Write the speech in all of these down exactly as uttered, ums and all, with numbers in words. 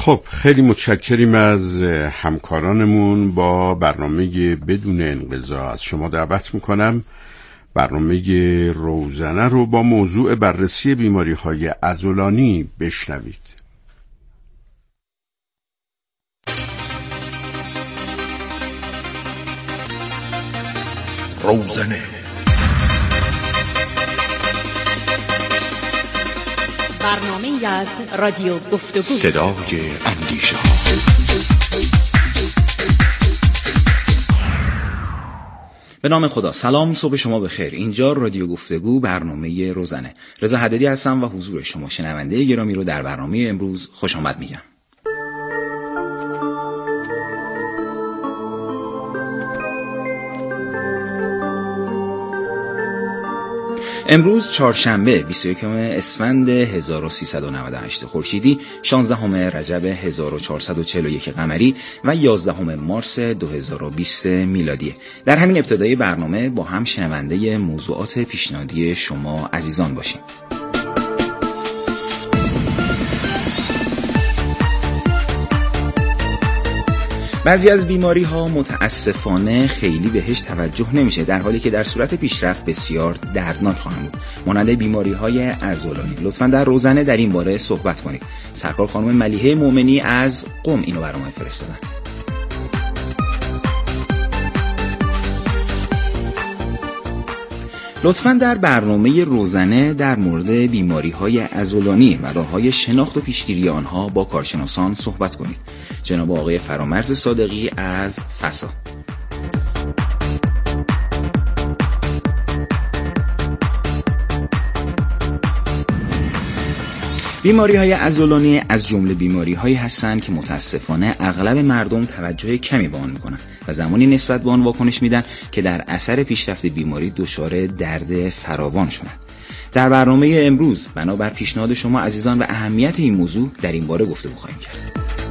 خب خیلی متشکریم از همکارانمون. با برنامه بدون انقضا از شما دعوت میکنم برنامه روزنه رو با موضوع بررسی بیماری‌های عضلانی بشنوید. روزنه برنامه از رادیو گفتگو، صدای اندیشه. به نام خدا. سلام، صبح شما بخیر. اینجا رادیو گفتگو، برنامه روزنه. رضا حدادی هستم و حضور شما شنونده گرامی رو در برنامه امروز خوش آمد میگم. امروز چهارشنبه بیست و یکم اسفند هزار و سیصد و نود و هشت خورشیدی، شانزدهم رجب هزار و چهارصد و چهل و یک قمری و یازدهم مارس دو هزار و بیست میلادی. در همین ابتدای برنامه با هم شنونده موضوعات پیشنهادی شما عزیزان باشیم. بعضی از بیماری ها متاسفانه خیلی بهش توجه نمیشه، در حالی که در صورت پیشرفت بسیار دردناک خواهند بود، مانند بیماری های عضلانی. لطفاً در روزنه در این باره صحبت کنید. سرکار خانم ملیحه مومنی از قم اینو برام فرستادن. لطفاً در برنامه روزنه در مورد بیماری‌های عضلانی و راه‌های شناخت و پیشگیری آنها با کارشناسان صحبت کنید. جناب آقای فرامرز صادقی از فسا. بیماری‌های عضلانی از جمله بیماری‌هایی هستند که متأسفانه اغلب مردم توجه کمی به آن می‌کنند و زمانی نسبت به آن واکنش میدن که در اثر پیشرفت بیماری دچار درد فراوان شدند. در برنامه امروز بنابر پیشنهاد شما عزیزان و اهمیت این موضوع در این باره گفتگو خواهیم کرد.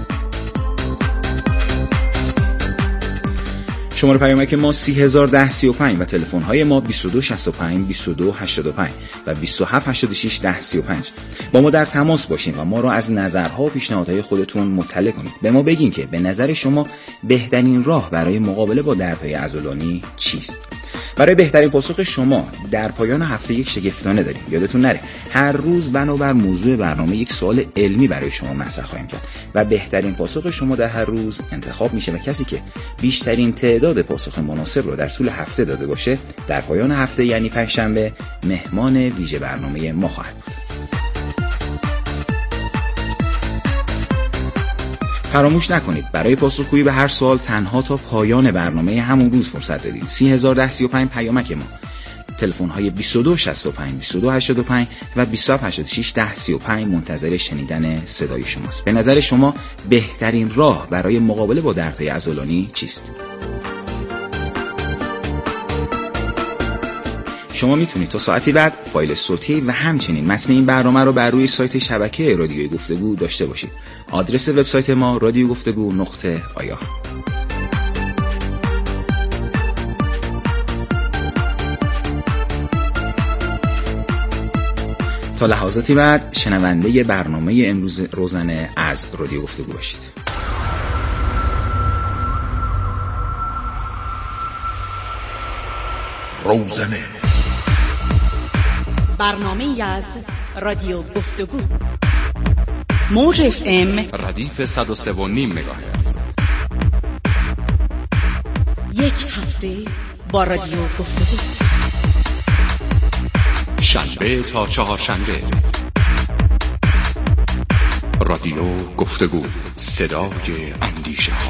شماره پیامک ما سی هزار ده سی و پنج و تلفن های ما بیست و دو شصت و پنج بیست و دو هشتاد و پنج و بیست و هفت هشتاد و شش ده سی و پنج. با ما در تماس باشین و ما را از نظرها و پیشنهادهای خودتون مطلع کنید. به ما بگین که به نظر شما بهترین راه برای مقابله با دردهای عضلانی چیست؟ برای بهترین پاسخ شما در پایان هفته یک شگفتانه داریم. یادتون نره هر روز بنابر موضوع برنامه یک سوال علمی برای شما مطرح خواهیم کرد و بهترین پاسخ شما در هر روز انتخاب میشه و کسی که بیشترین تعداد پاسخ مناسب رو در طول هفته داده باشه در پایان هفته یعنی پنجشنبه مهمان ویژه برنامه ما خواهد بود. فراموش نکنید برای پاسخگویی به هر سوال تنها تا پایان برنامه همون روز فرصت دارید. سی هزار ده سی و پنج پیامک ما. تلفن های بیست و دو شصت و پنج بیست و دو هشتاد و پنج و بیست و هفت هشتاد و شش ده سی و پنج منتظر شنیدن صدای شماست. به نظر شما بهترین راه برای مقابله با دردهای عضلانی چیست؟ شما میتونید تا ساعتی بعد فایل صوتی و همچنین متن این برنامه رو بر روی سایت شبکه رادیوی گفتگو داشته باشید. آدرس وبسایت ما رادیو گفتگو نقطه آی آر. تا لحظاتی بعد شنونده برنامه امروز روزنه از رادیو گفتگو باشید. روزنه برنامه از رادیو گفتگو، موج اف ام ردیف صد و سه و نیم مگاهرتز. یک هفته با رادیو گفتگو، شنبه تا چهارشنبه. رادیو گفتگو، صدای اندیشه ها.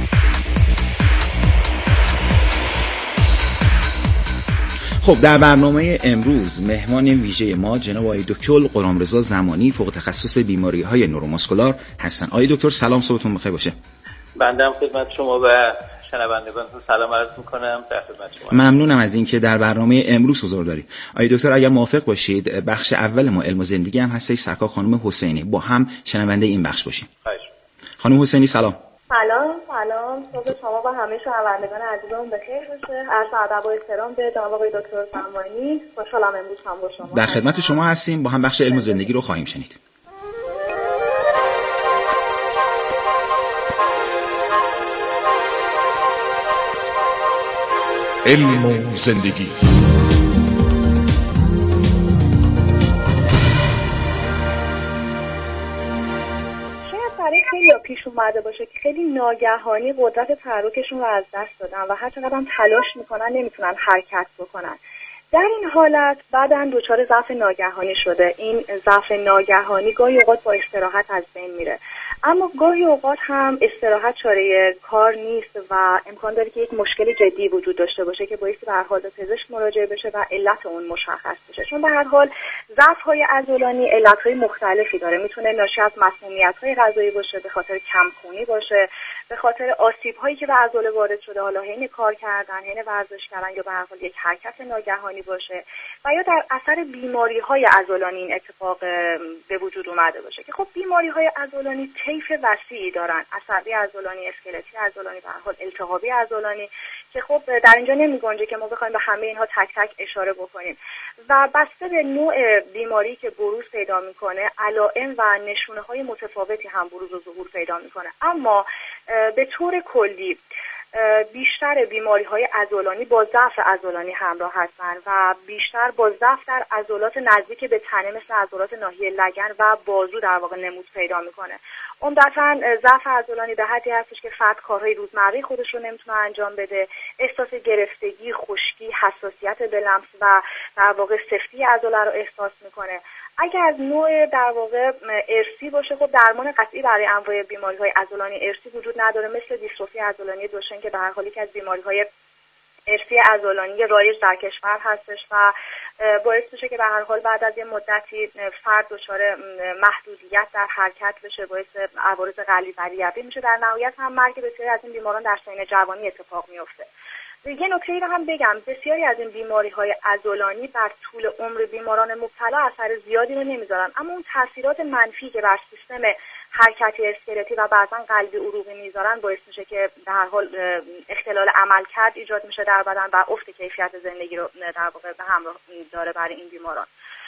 خب در برنامه امروز مهمان ویژه ما جناب آقای دکتر غلامرضا زمانی، فوق تخصص بیماری‌های نوروماسکولار هستن. آقای دکتر سلام، صبحتون بخیر باشه. بنده هم خدمت شما و شنوندگانتون سلام عرض می‌کنم. در خدمت شما. ممنونم از اینکه در برنامه امروز حضور دارید. آقای دکتر اگر موافق باشید بخش اول ما علم و زندگی هم هستش، سرکار خانم حسینی، با هم شنونده این بخش باشیم. خواهش. خانم حسینی سلام. سلام سلام، صبح شما با همه شنوندگان عزیزم بخیر باشه. عرض ادب و احترام به جناب آقای دکتر زمانی. خوشحالم امروز هم با شما در خدمت شما هستیم. با هم بخش علم و زندگی رو خواهیم شنید. علم و زندگی. برای خیلی پیش اومده باشه که خیلی ناگهانی قدرت تحرکشون رو از دست دادن و هر چقدر هم تلاش میکنن نمیتونن حرکت بکنن. در این حالت بعداً دچار ضعف ناگهانی شده. این ضعف ناگهانی گاهی اوقات با استراحت از بین میره، اما گاهی اوقات هم استراحت چاره کار نیست و امکان داره که یک مشکل جدی وجود داشته باشه که بایستی به هر حال به پزشک مراجعه بشه و علت اون مشخص بشه. چون به هر حال ضعف‌های عضلانی علت‌های مختلفی داره. میتونه ناشی از مسمومیت‌های غذایی باشه، به خاطر کمخونی باشه، به خاطر آسیب‌هایی که به عضله وارد شده، حالا حین کار کردن، حین ورزش کردن یا به هر حال یک حرکت ناگهانی باشه، و یا در اثر بیماری‌های عضلانی این اتفاق به وجود اومده باشه که خب بیماری‌های عضلانی طیف وسیعی دارن، عصبی عضلانی، اسکلتی عضلانی، به هر حال التهابی عضلانی، که خب در اینجا نمی‌گنجه که ما بخوایم به همه اینها تک تک اشاره بکنیم و بسته به نوع بیماری که بروز پیدا میکنه علائم و نشونه‌های متفاوتی هم بروز و ظهور پیدا میکنه. اما به طور کلی بیشتر بیماری‌های عضلانی با ضعف عضلانی همراه هستند و بیشتر با ضعف در عضلات نزدیک به تنه مثل عضلات ناحیه لگن و بازو در واقع نمود پیدا میکنه. عمدتاً ضعف عضلانی به حدی هستش که فرد کارهای روزمره خودش رو نمیتونه انجام بده، احساس گرفتگی، خشکی، حساسیت به لمس و در واقع سفتی عضله رو احساس میکنه. اگر از نوع در واقع ارثی باشه، خب درمان قطعی برای انواع بیماری‌های عضلانی ارثی وجود نداره، مثل دیستروفی عضلانی دوشن که به هر حال یکی از بیماری‌های ارثی عضلانی رایج در کشور هستش و باعث میشه که به هر حال بعد از یه مدتی فرد دچار محدودیت در حرکت بشه، باعث عوارض قلبی و ریوی میشه. در نهایت هم مرگ بسیاری از این بیماران در سن جوانی اتفاق میفته. یه نکته ای رو هم بگم، بسیاری از این بیماری‌های عضلانی بر طول عمر بیماران مبتلا اثر زیادی رو نمیذارن، اما اون تاثیرات منفی که بر سیستم حرکتی اسکلتی و بعضا قلبی عروقی میذارن باعث میشه که در هر حال اختلال عملکرد ایجاد میشه در بدن و افت کیفیت زندگی رو در واقع به همراه داره برای این بیماران.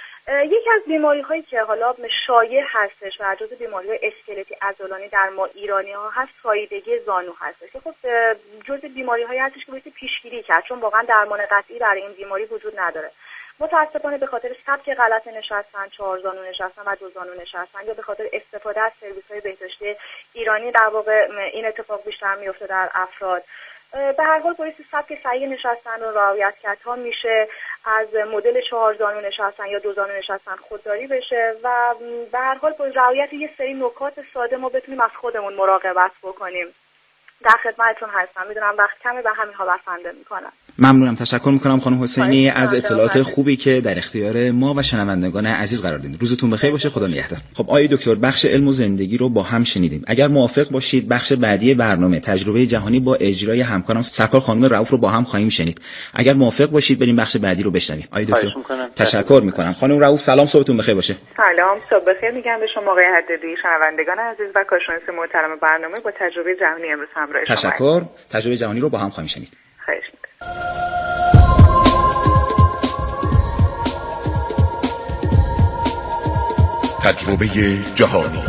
یکی از بیماری‌هایی که حالا شایع هستش و جزو بیماری‌های اسکلتی عضلانی در ما ایرانی‌ها هست، ساییدگی زانو هستش که خب جزو بیماری‌هایی هستش که باید پیشگیری کرد، چون واقعا درمان قطعی برای این بیماری وجود نداره. متأسفانه به خاطر سبک غلط نشستن، چهار زانو نشستن و دو زانو نشستن، یا به خاطر استفاده از سرویس‌های بهداشتی ایرانی در واقع این اتفاق بیشتر میفته در افراد. به هر حال باید سبک صحیح نشستن رو رعایت کرد تا میشه از مدل چهار زانو نشستن یا دو زانو نشستن خودداری بشه و به هر حال با رعایت یه سری نکات ساده ما بتونیم از خودمون مراقبت بکنیم. در خدمتتون هستم. میدونم وقت کمه و همین ها بسنده میکنم. ممنونم، تشکر میکنم خانم حسینی از اطلاعات خوبی که در اختیار ما و شنوندگان عزیز قرار دادید. روزتون بخیر باشه، خدا نگهدار. خب آقای دکتر، بخش علم و زندگی رو با هم شنیدیم. اگر موافق باشید بخش بعدی برنامه تجربه جهانی با اجرای همکارم سرکار خانم رؤوف رو با هم خواهیم شنید. اگر موافق باشید بریم بخش بعدی رو بشنویم. آقای دکتر تشکر میکنم. خانم رؤوف سلام، صبحتون بخیر باشه. سلام، صبح بخیر میگم به شما آقای حدادی، شنوندگان عزیز و کارشناس محترم برنامه. با تجربه جهانی امروز همراه شما. تشکر. تجربه جهانی رو با هم خواهیم شنید. خواهش می‌کنم. تجربه جهانی.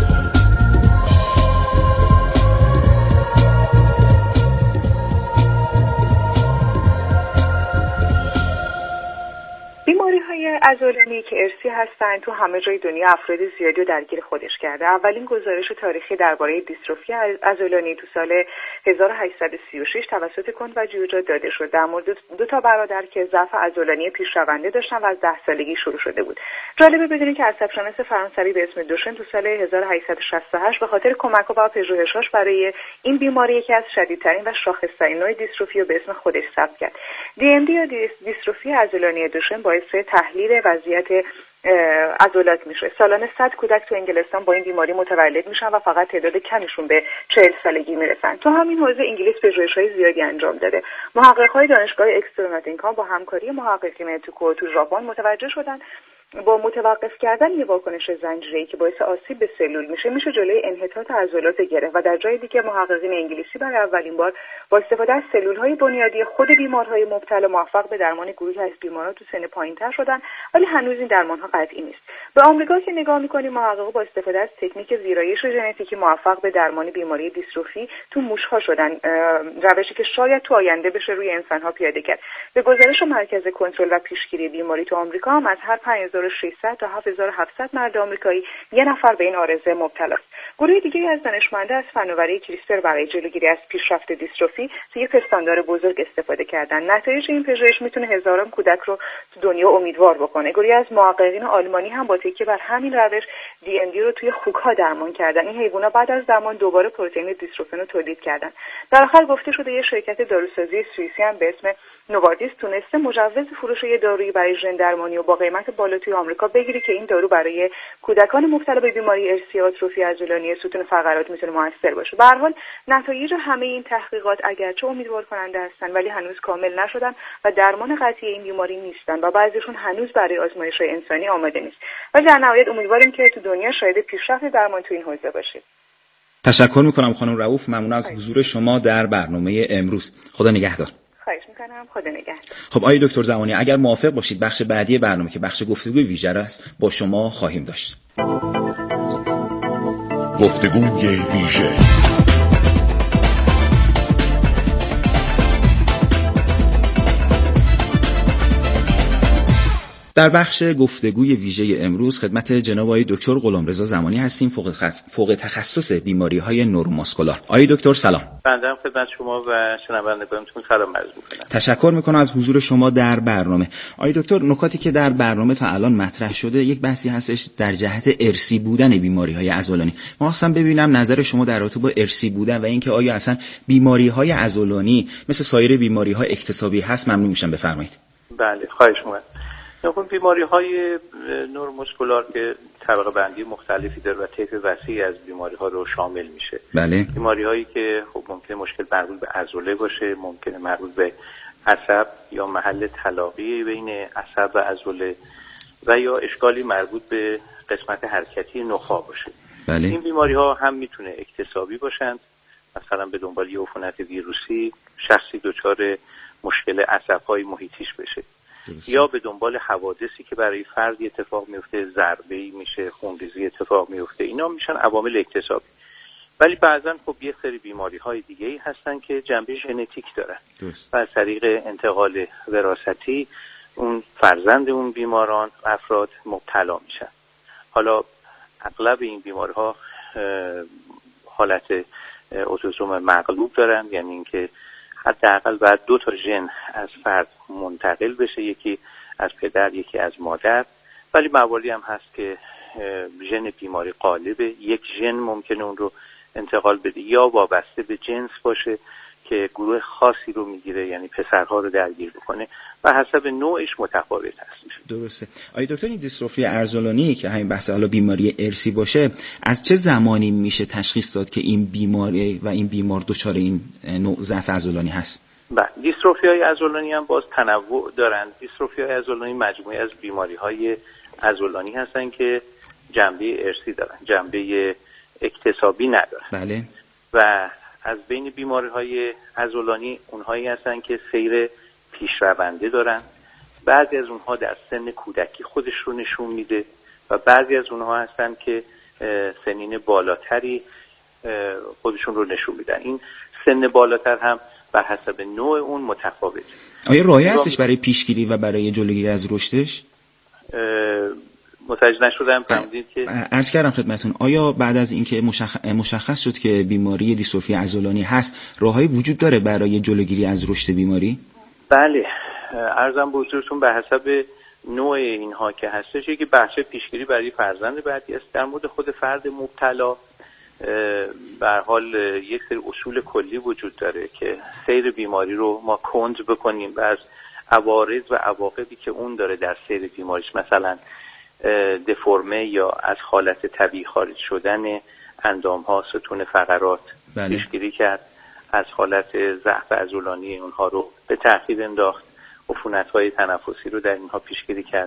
بیماری‌های عضلانی که ارثی هستند تو همه جای دنیا افراد زیادی رو درگیر خودش کرده. اولین گزارش تاریخی درباره دیستروفی عضلانی تو سال هزار و هشتصد و سی و شش توسط کنت و جیوجا داده شد در مورد دو تا برادر که ضعف عضلانی پیشرونده داشتن و از ده سالگی شروع شده بود. جالبه بدونید که عصب‌شناس فرانسوی به اسم دوشن تو سال هزار و هشتصد و شصت و هشت به خاطر کمک‌ها و پژوهش‌هاش برای این بیماری یکی از شدیدترین و شاخص‌ترین نوع دیستروفی رو به اسم خودش ثبت کرد. دی ام دی یا دیستروفی عضلانی دوشن باعث تحلیل وضعیت عضلات میشه. سالانه صد کودک تو انگلستان با این بیماری متولد میشن و فقط تعداد کمیشون به چهل سالگی میرسن. تو همین حوزه انگلیس پژوهش‌های زیادی انجام داده. محقق‌های دانشگاه اکسترناتینکام با همکاری محققین تو تو ژاپن متوجه شدن با متوقف کردن یه واکنش زنجیره‌ای که باعث آسیب به سلول میشه میشه جلوی انحطاط عضلات گرفت و در جای دیگه محققین انگلیسی برای اولین بار با استفاده از سلول‌های بنیادی خود بیمارهای مبتلا موفق به درمان گروهی از بیماران تو سن پایین‌تر شدن، ولی هنوز این درمان‌ها قطعی نیست. به آمریکا که نگاه می‌کنیم محققا با استفاده از تکنیک ویرایش ژنتیکی موفق به درمان بیماری دیستروفی تو موش‌ها شدن، روشی که شاید تو آینده بشه روی انسان‌ها پیاده کرد. به گزارش مرکز کنترل و پیشگیری بیماری تو آمریکا هم از هر پنج هزار و ششصد تا هفت هزار و هفتصد مرد آمریکایی یه نفر به این عارضه مبتلا است. گروه دیگری از دانشمندان از فناوری کریسپر برای جلوگیری از پیشرفت دیستروفی از یک پستاندار بزرگ استفاده کردن. نتایج این پژوهش میتونه هزاران کودک رو تو دنیا امیدوار بکنه. گروهی از محققین آلمانی هم با تکیه بر همین روش دی ان دی رو توی خوک‌ها درمان کردن. این حیوانات بعد از درمان دوباره پروتئین دیستروفین رو تولید کردن. در آخر گفته شده یه شرکت داروسازی سوئیسی هم به اسم نوواردیس تونسته مجوز فروش یه دارویی برای ژن درمانی و با قیمت بالا توی آمریکا بگیری که این دارو برای کودکان مبتلا به بیماری ارثی آتروفی عضلانی ستون فقرات میتونه موثر باشه. به هر حال نتایج همه این تحقیقات اگرچه امیدوار کننده هستن ولی هنوز کامل نشدن و درمان قطعی این بیماری نیستن و بعضیشون هنوز برای آزمایش‌های انسانی آماده نیست. و در نهایت امیدواریم که تو دنیا شاهد پیشرفت درمان تو این حوزه باشیم. تشکر میکنم خانم رؤوف، ممنون از حضور شما در برنامه امروز. خدا نگهدار. خواهش میکنم. خدا نگهدار. خب آقای دکتر زمانی، اگر موافق باشید بخش بعدی برنامه که بخش گفتگوی ویژه است با شما خواهیم داشت. گفتگوی ویژه. در بخش گفتگوی ویژه امروز خدمت جناب آقای دکتر غلامرضا زمانی هستیم، فوق, خص... فوق تخصص بیماری‌های نوروماسکولار. آقای دکتر سلام. بنده هم خدمت شما و شنوندگانتون سلام عرض می‌کنم. تشکر می‌کنم از حضور شما در برنامه. آقای دکتر، نکاتی که در برنامه تا الان مطرح شده یک بحثی هستش در جهت ارثی بودن بیماری‌های عضلانی. ما خواستم ببینم نظر شما در رابطه با ارثی بودن و اینکه آیا اصلا بیماری‌های عضلانی مثل سایر بیماری‌ها اکتسابی هست، ممنون میشم بفرمایید. بله، خواهش می‌کنم. نخون بیماری های نوروماسکولار که طبقه بندی مختلفی داره و طیف وسیعی از بیماری ها رو شامل میشه. بله. بیماری هایی که خب ممکنه مشکل مربوط به عضله باشه، ممکنه مربوط به عصب یا محل تلاقی بین عصب و عضله و یا اشکالی مربوط به قسمت حرکتی نخاع باشه. بله. این بیماری ها هم میتونه اکتسابی باشند، مثلا به دنبال یه عفونت ویروسی شخصی دچار مشکل عصب‌های محیطیش بشه، درسته. یا به دنبال حوادثی که برای فردی اتفاق میفته، ضربه‌ای میشه، خونریزی اتفاق میفته، اینا میشن عوامل اکتسابی. ولی بعضا خب یه سری بیماری‌های دیگه‌ای هستن که جنبه ژنتیک دارن و از طریق انتقال وراثتی اون فرزند اون بیماران افراد مبتلا میشن. حالا اغلب این بیماری‌ها حالت اتوسوم مغلوب دارن، یعنی اینکه حداقل باید دو تا ژن از فرد منتقل بشه، یکی از پدر یکی از مادر، ولی مواردی هم هست که ژن بیماری غالبه، یک ژن ممکنه اون رو انتقال بده یا وابسته به جنس باشه که گروه خاصی رو میگیره، یعنی پسرها رو درگیر بکنه و حسب نوعش متفاوت هست. درسته. آقای دکتر، این دیستروفی عضلانی که همین بحث حالا بیماری ارثی باشه، از چه زمانی میشه تشخیص داد که این بیماری و این بیمار دچار این نوع ضعف عضلانی هست؟ بله، دیستروفی های عضلانی هم باز تنوع دارن. دیستروفی های عضلانی مجموعه از بیماری های عضلانی هستن که جنبه ارثی دارن، جنبه اکتسابی ندارن. بله. و از بین بیماری های عضلانی اونهایی هستن که سیر پیشرونده دارن، بعضی از اونها در سن کودکی خودش رو نشون میده و بعضی از اونها هستن که سنین بالاتری خودشون رو نشون میدن. این سن بالاتر هم بر حسب نوع اون متفاوته. آیا راهی هستش برای پیشگیری و برای جلوگیری از رشدش؟ متوجه نشدم. فهمیدید که عرض کردم خدمتون، آیا بعد از اینکه مشخ... مشخص شد که بیماری دیستروفی عضلانی هست، راهی وجود داره برای جلوگیری از رشد بیماری؟ بله، عرضم به حضورتون به حسب نوع اینها که هستش که بخش پیشگیری برای فرزند بعدی است. در مورد خود فرد مبتلا به هر حال یک سری اصول کلی وجود داره که سیر بیماری رو ما کند بکنیم و از عوارض و عواقبی که اون داره در سیر بیماریش، مثلا دفرمه یا از حالت طبیعی خارج شدن اندام ها، ستون فقرات، بله. پیشگیری کرد. از حالت ضعف عضلانی اونها رو به تعقیب انداخت. عفونت‌های تنفسی رو در اینها پیشگیری کرد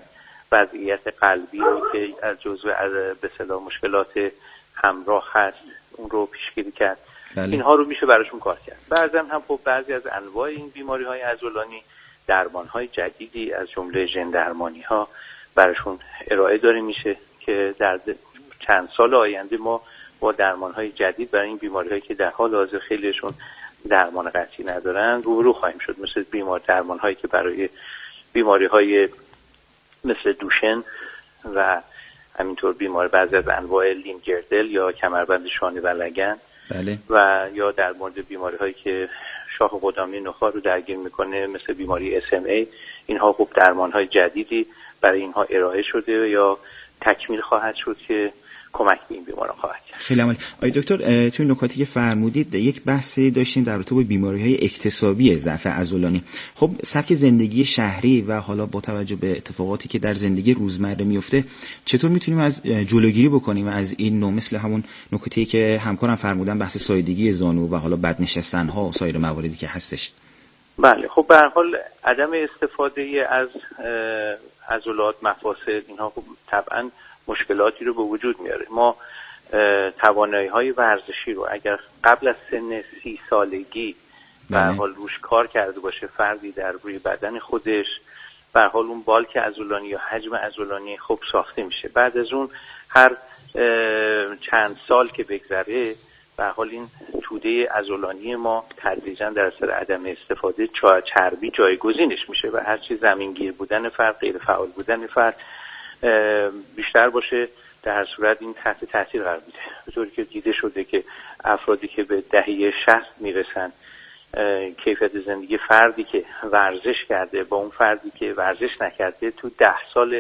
وضعیت قلبی رو که از جزو به اصطلاح مشکلات همراه هست اون رو پیشگیری کرد. بله. اینها رو میشه براشون کار کرد. بعضا هم خب بعضی از انواع این بیماری های عضلانی درمان های جدیدی از جمله ژن درمانی ها براشون ارائه داره میشه که در چند سال آینده ما با درمان های جدید برای این بیماری هایی که در حال حاضر خیلیشون درمان قطعی ندارن روبرو خواهیم شد، مثل بیمار درمان هایی که برای بیماری های مثل دوشن و همینطور بیمار بعضی از انواع لینگردل یا کمربند شانه و لگن. بله. و یا در مورد بیماری هایی که شاخ قدامی نخاع رو درگیر میکنه مثل بیماری اس ام ای، اینها خب درمان های جدیدی برای اینها ارائه شده یا تکمیل خواهد شد که کمک به این بیماران خواهد کرد. خیلی عالی. آقای دکتر، توی نکاتی که فرمودید یک بحثی داشتیم در رابطه با بیماری‌های اکتسابی ضعف عضلانی. خب سبک زندگی شهری و حالا با توجه به اتفاقاتی که در زندگی روزمره میفته چطور میتونیم از جلوگیری بکنیم از این نوع، مثل همون نکاتی که همکارم فرمودن بحث سایدگی زانو و حالا بدنشستن‌ها و سایر مواردی که هستش؟ بله، خب به هر حال عدم استفاده از عضلات مفاصل اینها خب طبعاً مشکلاتی رو به وجود میاره. ما توانایی های ورزشی رو اگر قبل از سن سی سالگی به هر حال روش کار کرده باشه فردی در روی بدن خودش، به هر حال اون بالک عضلانی یا حجم عضلانی خوب ساخته میشه. بعد از اون هر چند سال که بگذره به هر حال این توده عضلانی ما تدریجا در اثر عدم استفاده چربی جایگزینش میشه و هر چی زمینگیر بودن فرد، غیر فعال بودن فرد بیشتر باشه، در هر صورت این تحت تاثیر قرار میده. به طوری که دیده شده که افرادی که به دهه شصت میرسن کیفیت زندگی فردی که ورزش کرده با اون فردی که ورزش نکرده تو ده سال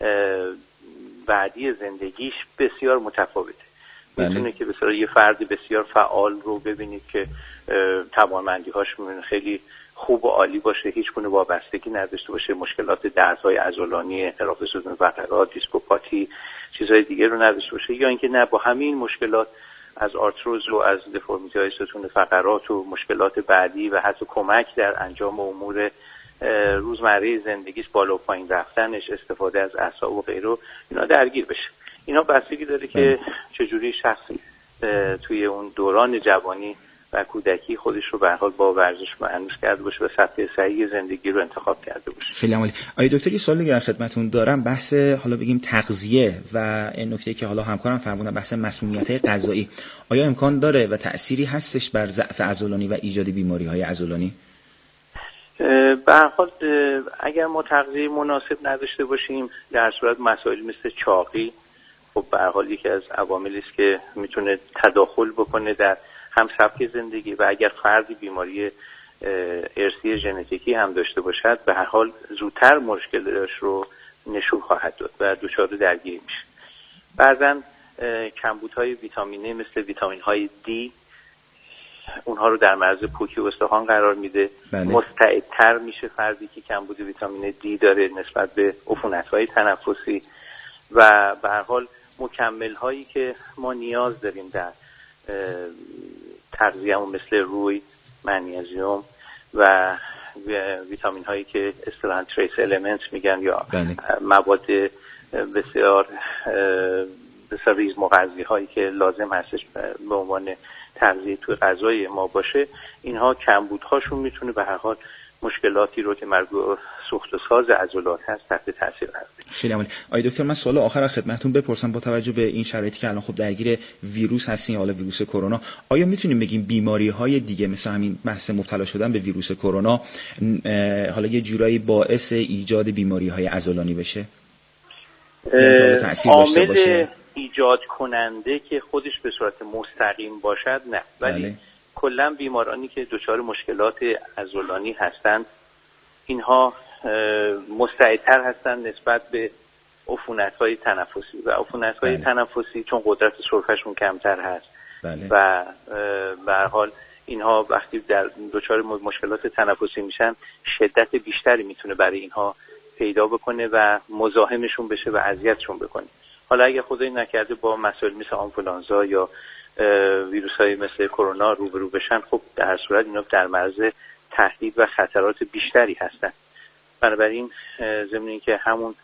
بعدی زندگیش بسیار متفاوته. میتونه که بسیار یه فردی بسیار فعال رو ببینید که توانمندی‌هاش خیلی خوب و عالی باشه، هیچ گونه وابستگی نداشته باشه، مشکلات دردهای عضلانی، انحراف ستون فقرات، دیسکوپاتی، چیزهای دیگه رو نداشته باشه، یا اینکه نه با همین مشکلات از آرتروز و از دفرمیتی‌های ستون فقرات و مشکلات بعدی و حتی کمک در انجام امور روزمره زندگیش، بالا و پایین رفتنش، استفاده از اعصاب و غیره، اینا درگیر بشه. اینا بستگی داره که چجوری شخصی توی اون دوران جوانی و کودکی خودش رو به هر حال با ورزش مانوس کرده باشه و سطح صحیح زندگی رو انتخاب کرده باشه. خیلی عالی. آقای دکتر یه سوال دیگه خدمتتون دارم، بحث حالا بگیم تغذیه و این نکته که حالا همکارم فرمودن بحث مسمومیت‌های غذایی، آیا امکان داره و تأثیری هستش بر ضعف عضلانی و ایجاد بیماری‌های عضلانی؟ به هر حال اگر ما تغذیه مناسب نداشته باشیم، در صورت مسائل مثل چاقی خب به هر حال یکی از عواملی است که میتونه تداخل بکنه در هم سبک زندگی و اگر فردی بیماری ارثی ژنتیکی هم داشته باشد به هر حال زودتر مشکلش رو نشون خواهد داد و دچار درگیری میشه. بعضن کمبودهای ویتامینی مثل ویتامین های دی اونها رو در معرض پوکی و استخوان قرار میده. بله. مستعدتر میشه فردی که کمبود ویتامین دی داره نسبت به عفونت‌های تنفسی و به هر حال مکمل هایی که ما نیاز داریم در تغذیه‌مون مثل روی، منیزیم و ویتامین هایی که اصطلاحاً تریس المنت میگن یا بله. مواد بسیار بسیار ریز مغذی هایی که لازم هستش به عنوان تغذیه توی غذای ما باشه، اینها کمبودهاشون میتونه به هر حال مشکلاتی رو که مربوط سوخت و ساز عضلات هست تحت تاثیر قرار بده. خیلی عالی. آقای دکتر من سوال آخر از خدمتتون بپرسم، با توجه به این شرایطی که الان خب درگیر ویروس هستین، حالا ویروس کرونا، آیا میتونیم بگیم بیماری‌های دیگه مثل همین بحث مبتلا شدن به ویروس کرونا حالا یه جورایی باعث ایجاد بیماری‌های عضلانی بشه؟ تأثیر داشته باشه؟ ایجاد کننده که خودش به صورت مستقیم باشد نه، ولی بله. کلا بیمارانی که دچار مشکلات عضلانی هستند اینها مستعدتر هستند نسبت به عفونت‌های تنفسی و عفونت‌های بله. تنفسی چون قدرت سرفه‌شون کمتر هست بله. و به هر حال اینها وقتی در دچار مشکلات تنفسی میشن شدت بیشتری میتونه برای اینها پیدا بکنه و مزاحمشون بشه و اذیتشون بکنه. حالا اگه خدایی نکرده با مسائل مثل آنفولانزا یا ویروس‌های مثل کرونا روبرو بشن، خب در هر صورت اینا در معرض تهدید و خطرات بیشتری هستن. بنابراین ضمن اینکه همون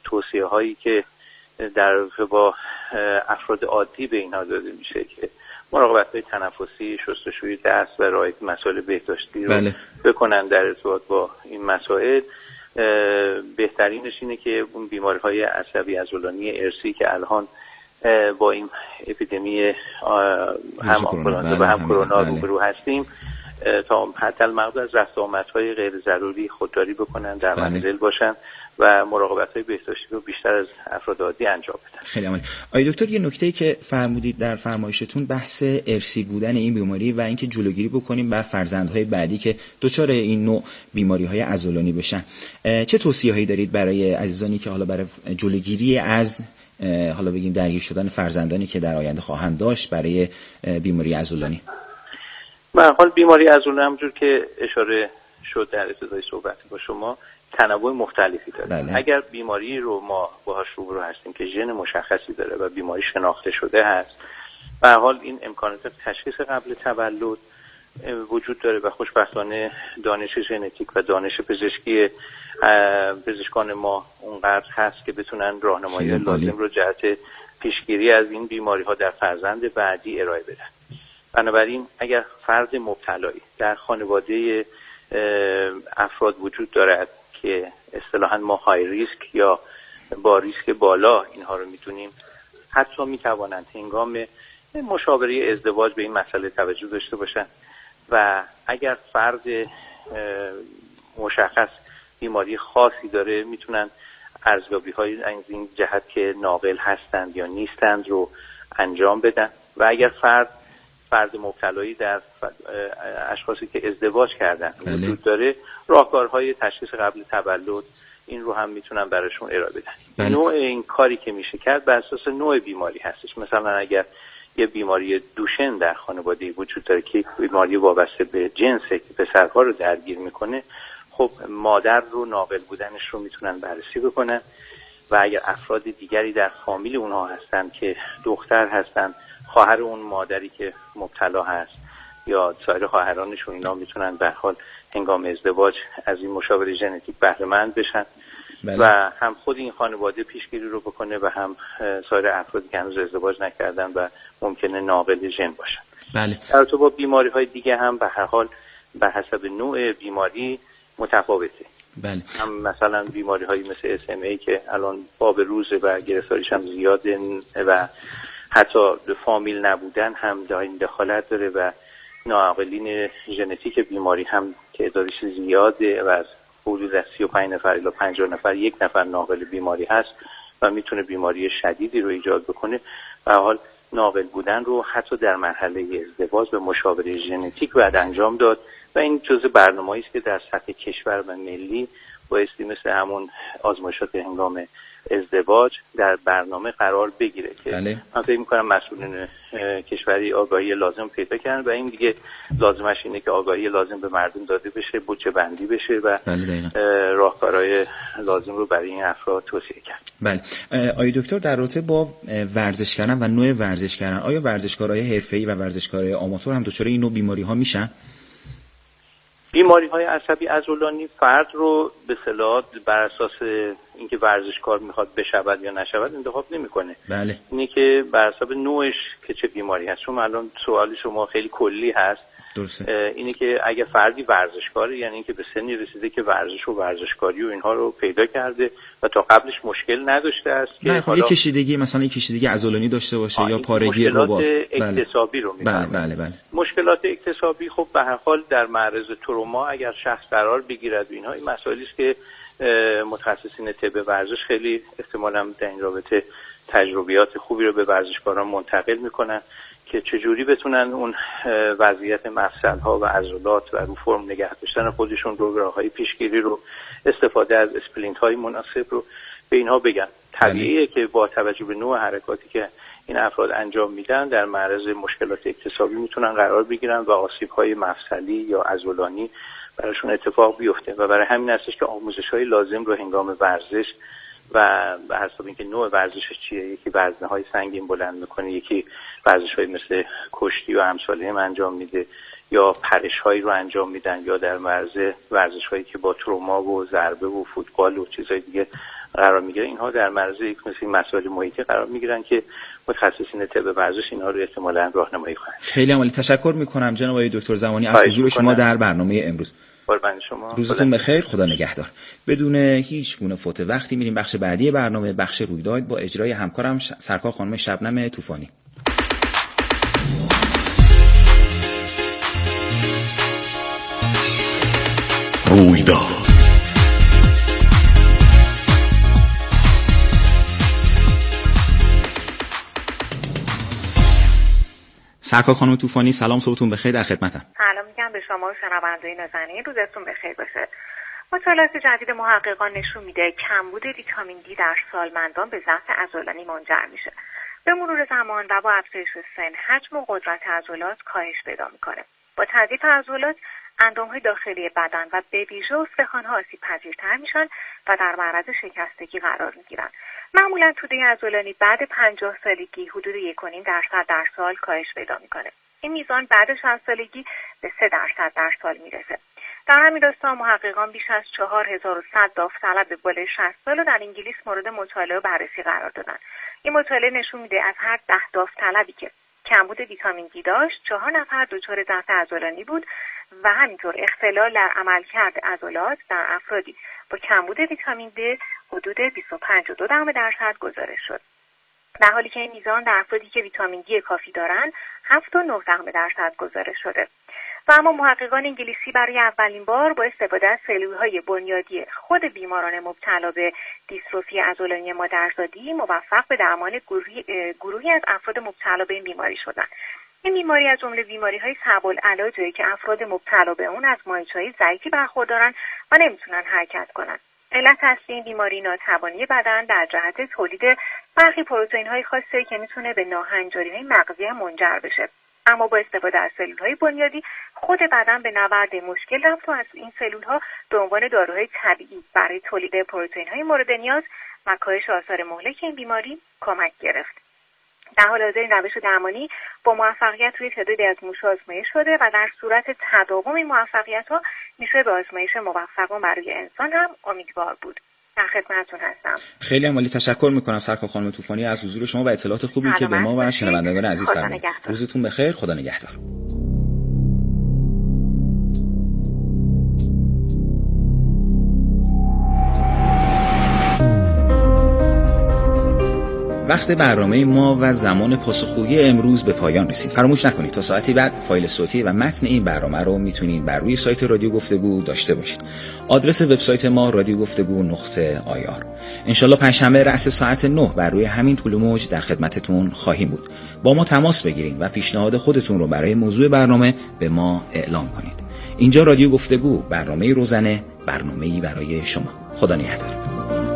توصیه هایی که در با افراد عادی به اینها داده میشه که مراقبت های تنفسی، شستشوی دست و رعایت مسائل بهداشتی رو بله. بکنن در ارتباط با این مسائل. بهترینش اینه که اون بیماری های عصبی عضلانی ارثی که الان با این اپیدمی هم آنفولانزا و هم کرونا روبرو هستیم تا حتی المقدار از رفت آمدهای غیر ضروری خودداری بکنن، در منزل باشن و مراقبت‌های بهداشتی رو بیشتر از افراد عادی انجام بدن. خیلی عالی. آقای دکتر، یه نکته‌ای که فرمودید در فرمایشتون بحث ارثی بودن این بیماری و اینکه جلوگیری بکنیم بر فرزندهای بعدی که دچار این نوع بیماری‌های عضلانی بشن. چه توصیه‌هایی دارید برای عزیزانی که حالا برای جلوگیری از حالا بگیم درگیر شدن فرزندانی که در آینده خواهند داشت برای بیماری عضلانی؟ به هر حال بیماری عضلانی همونجور که اشاره شد در ابتدای صحبت با شما تنوع مختلفی داره. بله. اگر بیماری رو ما باهاش روبرو هستیم که ژن مشخصی داره و بیماری شناخته شده هست، به هر حال این امکانات تشخیص قبل تولد وجود داره و خوشبختانه دانش ژنتیک و دانش پزشکی پزشکان ما اونقدر هست که بتونن راهنمایی لازم رو جهت پیشگیری از این بیماری ها در فرزند بعدی ارائه بدن. بنابراین اگر فرد مبتلایی در خانواده افراد وجود دارد که اصطلاحاً ما های ریسک یا با ریسک بالا اینها رو میتونیم، حتی میتوانند هنگام مشاوره ازدواج به این مسئله توجه داشته باشند و اگر فرد مشخص بیماری خاصی داره میتونن ارزیابی های از این جهت که ناقل هستند یا نیستند رو انجام بدن و اگر فرد فرد مبتلایی در اشخاصی که ازدواج کردن وجود داره، راهکارهای تشخیص قبل تولد این رو هم میتونن براشون ارائه بدن. بله. نوع این کاری که میشه کرد بر اساس نوع بیماری هستش. مثلا اگر یه بیماری دوشن در خانواده وجود داره که بیماری وابسته به جنسه که پسرها رو درگیر میکنه، خب مادر رو ناقل بودنش رو میتونن بررسی بکنن و اگر افراد دیگری در فامیل اونها هستن که دختر هستن، خواهر اون مادری که مبتلا هست یا سایر خواهرانشون، اینا میتونن به حال هنگام ازدواج از این مشاوره ژنتیک بهره مند بشن. بله. و هم خود این خانواده پیشگیری رو بکنه و هم سایر افرادی که هنوز ازدواج نکردن و ممکنه ناقل ژن باشن. بله. در تو با بیماری های دیگه هم به هر حال به حسب نوع بیماری متفاوته. بله. هم مثلا بیماری هایی مثل اس ام ای که الان باب روزه و گرفتاریش هم زیاده و حتی فامیل نبودن هم داین دخالت داره و ناقلین ژنتیک بیماری هم تعدادش زیاده و از حدود از سی و پنج نفر الی پنجاه نفر یک نفر ناقل بیماری هست و میتونه بیماری شدیدی رو ایجاد بکنه. به حال ناقل بودن رو حتی در مرحله ازدواج به مشاوره ژنتیک باید انجام داد و این جزء برنامه‌ای است که در سطح کشور و ملی بایستی مثل همون آزمایشات هنگام ازدواج در برنامه قرار بگیره که بله. من فکر می‌کنم مسئولین کشوری آگاهی لازم پیدا کردن و این دیگه لازمش اینه که آگاهی لازم به مردم داده بشه، بودجه بندی بشه و بله راهکارهای لازم رو برای این افراد توصیه کرد. بله. آیا دکتر در رابطه با ورزش کردن و نوع ورزش کردن، آیا ورزشکارهای حرفه‌ای و ورزشکارهای آماتور هم دچار این نوع بیماری‌ها میشن؟ بیماری های عصبی عضلانی فرد رو به اصطلاح بر اساس اینکه ورزشکار میخواد بشود یا نشود انتخاب نمیکنه. بله. اینی که بر حسب نوعش که چه بیماری هست. چون الان سوال شما خیلی کلی هست. درسته. اینی که اگه فردی ورزشکاره یعنی اینکه به سنی رسیده که ورزش و ورزشکاری و اینها رو پیدا کرده و تا قبلش مشکل نداشته است که نه خب یک کشیدگی مثلا یک کشیدگی عضلانی داشته باشه یا پارگی ربات. اکتسابی رو میگن. بله بله بله. مشکلات اکتسابی خب به هر حال در معرض تروما اگر شخص قرار بگیرد و اینها این مسائلی است که متخصصین طب ورزش خیلی احتمالاً در این رابطه تجربیات خوبی رو به ورزشکاران منتقل میکنن که چجوری بتونن اون وضعیت مفصل‌ها و عضلات و رو فرم نگه داشتن خودشون رو، راه‌های پیشگیری رو، استفاده از اسپلینت‌های مناسب رو به اینها بگن. طبیعیه که با توجه به نوع حرکاتی که این افراد انجام میدن در معرض مشکلات اکتسابی میتونن قرار بگیرن و آسیب‌های مفصلی یا عضلانی براشون اتفاق بیفته و برای همین هستش که آموزش‌های لازم رو هنگام ورزش و به حساب اینکه نوع ورزشش چیه، یکی وزنه‌های سنگین بلند میکنه، یکی ورزش‌های مثل کشتی و همساله انجام میده یا پرش‌هایی رو انجام میدن یا در معرض ورزش‌هایی که با تروما و ضربه و فوتبال و چیزهای دیگه قرار میگیره، اینها در معرض یک مثل مسائل محیطی قرار میگیرن که متخصصین طب ورزش اینها رو احتمالاً راهنمایی خواهند. خیلی عالی، تشکر میکنم جناب آقای دکتر زمانی از حضور شما در برنامه امروز. قربان شما. روزتون بخیر، خدا نگهدار. بدون هیچ گونه فوت وقتی میریم بخش بعدی برنامه، بخش رویداد با اجرای همکارم سرکار خانم شبنم طوفانی. رویداد. سرکار خانم طوفانی سلام، صبحتون بخیر، در خدمتم. سلام میگم به شما و شنونده‌های نازنین، روزتون بخیر باشه. مطالعات جدید محققان نشون میده کمبود ویتامین دی در سالمندان به ضعف عضلانی منجر میشه. به مرور زمان و با افزایش سن حجم و قدرت عضلات کاهش پیدا میکنه. با تضعیف عضلات اندامهای داخلی بدن و به ویژه استخوان‌ها آسیب پذیرتر میشن و در معرض شکستگی قرار میگیرن. معمولا توده عضلانی بعد پنجاه سالگی حدود یک و نیم درصد در سال کاهش پیدا میکنه. این میزان بعد شصت سالگی به سه درصد در سال میرسه. در همین راستا محققان بیش از چهار هزار و صد داوطلب بالای شصت سال در انگلیس مورد مطالعه و بررسی قرار دادن. این مطالعه نشون میده از هر ده داوطلبی که کمبود ویتامین دی داشت، چهار نفر دچار ضعف عضلانی بود و همینطور اختلال در عملکرد عضلات در افرادی با کمبود ویتامین دی حدود بیست و پنج و دو دهم درصد گزارش شد. در حالی که این میزان در افرادی که ویتامین دی کافی دارند هفت و نه دهم درصد گزارش شده. و اما محققان انگلیسی برای اولین بار با استفاده از سلول‌های بنیادی خود بیماران مبتلا به دیستروفی عضلانی مادرزادی موفق به درمان گروهی, گروهی از افراد مبتلا به این بیماری شدند. این بیماری از جمله بیماری‌های صعب العلاجه که افراد مبتلا به اون از مایچه‌های ضعیفی برخوردارن و نمیتونن حرکت کنن. علت اصلی این بیماری ناتوانی بدن در جهت تولید برخی پروتئین‌های خاصی که میتونه به ناهنجاری‌های مغزی منجر بشه. اما با استفاده از سلول‌های بنیادی خود بدن به نبرد مشکل رفت و از این سلول‌ها به عنوان داروهای طبیعی برای تولید پروتئین‌های مورد نیاز و کاهش آثار مهلک این بیماری کمک گرفت. در حال حاضر این روش درمانی با موفقیت روی تعدادی از موش‌ها آزمایش شده و در صورت تداوم این موفقیت‌ها میشه به آزمایش موفقان برای انسان هم امیدوار بود. در خدمتتون هستم. خیلی عالی، تشکر میکنم سرکار خانم طوفانی از حضور شما و اطلاعات خوبی که به ما و شنوندگان عزیز فرمودید. روزتون بخیر، خدا نگهدار. وقت برنامه ما و زمان پاسخگویی امروز به پایان رسید. فراموش نکنید تا ساعتی بعد فایل صوتی و متن این برنامه رو میتونید بر روی سایت رادیو گفتگو داشته باشید. آدرس وبسایت ما رادیو گفتگو نقطه آی آر. انشالله پنجشنبه رأس ساعت نه بر روی همین طول موج در خدمتتون خواهیم بود. با ما تماس بگیرید و پیشنهاد خودتون رو برای موضوع برنامه به ما اعلام کنید. اینجا رادیو گفتگو، برنامه روزانه، برنامه‌ای برای شما. خدا نگهدار.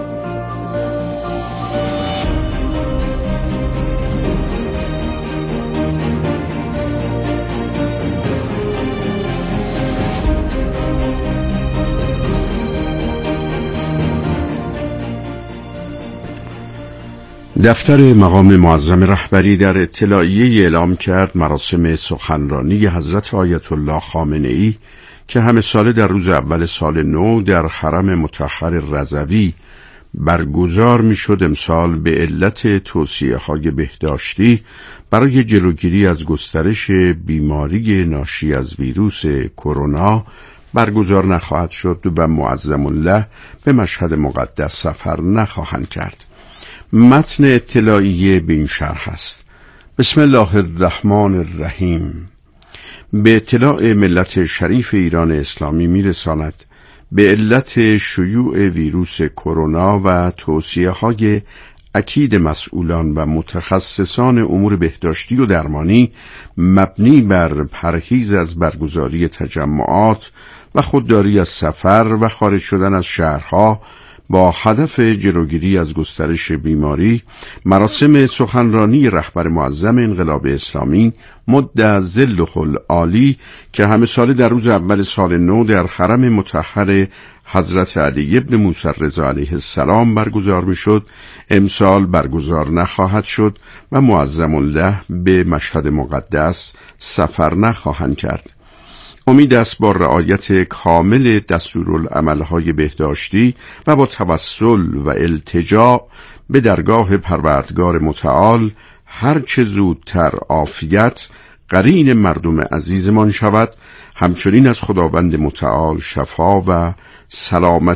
دفتر مقام معظم رهبری در اطلاعیه اعلام کرد مراسم سخنرانی حضرت آیت الله خامنه‌ای که همه ساله در روز اول سال نو در حرم مطهر رضوی برگزار می شد، امسال به علت توصیه های بهداشتی برای جلوگیری از گسترش بیماری ناشی از ویروس کرونا برگزار نخواهد شد و معظم الله به مشهد مقدس سفر نخواهند کرد. متن اطلاعیه به این شرح است: بسم الله الرحمن الرحیم. به اطلاع ملت شریف ایران اسلامی میرساند به علت شیوع ویروس کرونا و توصیه های اکید مسئولان و متخصصان امور بهداشتی و درمانی مبنی بر پرهیز از برگزاری تجمعات و خودداری از سفر و خارج شدن از شهرها با هدف جلوگیری از گسترش بیماری، مراسم سخنرانی رهبر معظم انقلاب اسلامی مد ظله العالی که همه ساله در روز اول سال نو در حرم مطهر حضرت علی ابن موسی رضا علیه السلام برگزار می شد، امسال برگزار نخواهد شد و معظم الله به مشهد مقدس سفر نخواهند کرد. امید است با رعایت کامل دستورالعمل‌های بهداشتی و با توسل و التجا به درگاه پروردگار متعال هر چه زودتر عافیت قرین مردم عزیزمان شود. همچنین از خداوند متعال شفا و سلامت